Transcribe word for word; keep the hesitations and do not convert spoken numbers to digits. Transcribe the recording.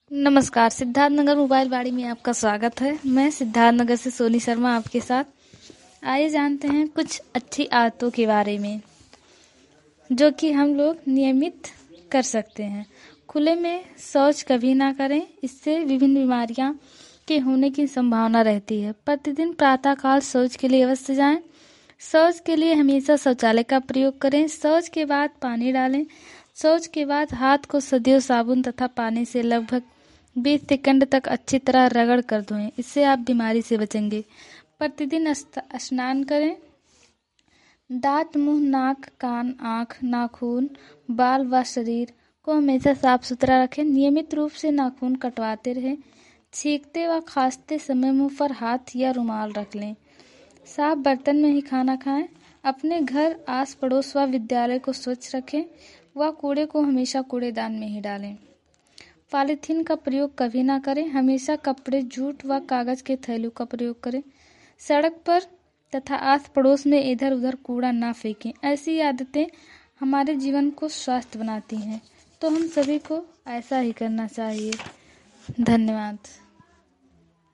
नमस्कार, सिद्धार्थनगर मोबाइल बाड़ी में आपका स्वागत है। मैं सिद्धार्थनगर से सोनी शर्मा आपके साथ। आइए जानते हैं कुछ अच्छी आदतों के बारे में जो कि हम लोग नियमित कर सकते हैं। खुले में शौच कभी ना करें, इससे विभिन्न बीमारियां के होने की संभावना रहती है। प्रतिदिन प्रातःकाल शौच के लिए अवश्य जाएं। शौच के लिए हमेशा शौचालय का प्रयोग करें। शौच के बाद पानी डालें। शौच के बाद हाथ को सदैव साबुन तथा पानी से लगभग बीस सेकंड तक अच्छी तरह रगड़ कर धोएं। इससे आप बीमारी से बचेंगे। प्रतिदिन स्नान करें। दांत, मुंह, नाक, कान, आँख, नाखून, बाल व शरीर को हमेशा साफ सुथरा रखें। नियमित रूप से नाखून कटवाते रहें। छींकते व खांसते समय मुंह पर हाथ या रुमाल रख लें। साफ बर्तन में ही खाना खाएं। अपने घर, आस पड़ोस व विद्यालय को स्वच्छ रखें व कूड़े को हमेशा कूड़ेदान में ही डालें। पॉलीथीन का प्रयोग कभी ना करें। हमेशा कपड़े, जूट व कागज के थैलों का प्रयोग करें। सड़क पर तथा आस पड़ोस में इधर उधर कूड़ा ना फेंकें। ऐसी आदतें हमारे जीवन को स्वस्थ बनाती हैं, तो हम सभी को ऐसा ही करना चाहिए। धन्यवाद।